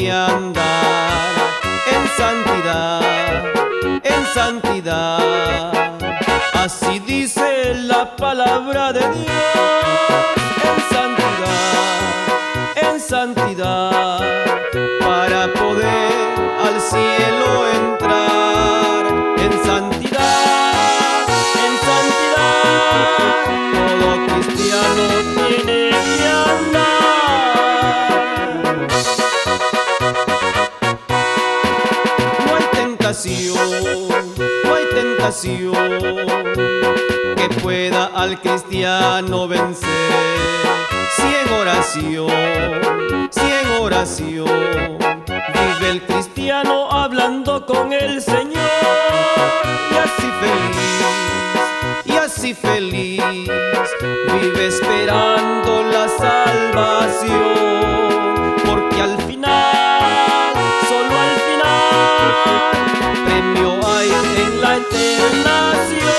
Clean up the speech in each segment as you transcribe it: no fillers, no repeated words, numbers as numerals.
que andar en santidad, en santidad. Así dice la palabra de Dios, en santidad, para poder al cielo entrar. En santidad, todo cristiano tiene que andar. No hay tentación que pueda al cristiano vencer. Si en oración vive el cristiano hablando con el Señor, y así feliz vive esperando la salvación, porque al final, solo al final, premio hay en la eternación.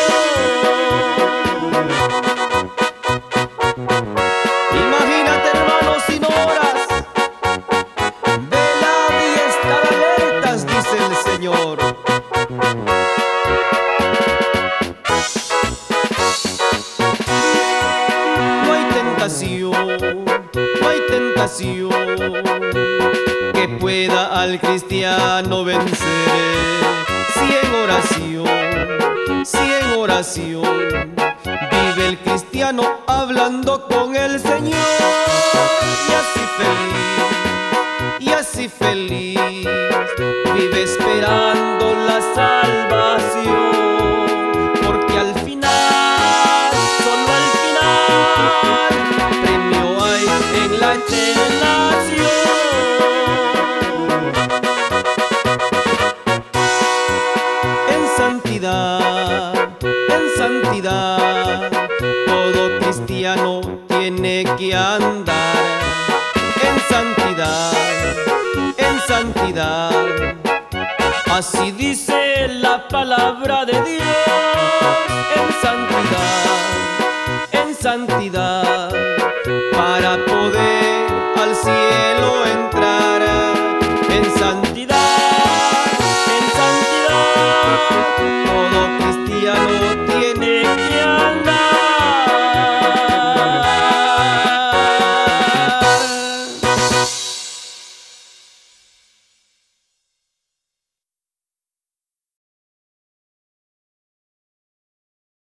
Imagínate, hermano, sin horas, velad y estar alertas, dice el Señor. No hay tentación que pueda al cristiano vencer. Si en oración vive el cristiano hablando con el Señor, y así feliz vive esperando la salvación, porque al final, solo al final, premio hay en la eternación. En santidad, todo cristiano tiene que andar. En santidad, así dice la palabra de Dios. En santidad, para poder al cielo entrar. En santidad, todo cristiano tiene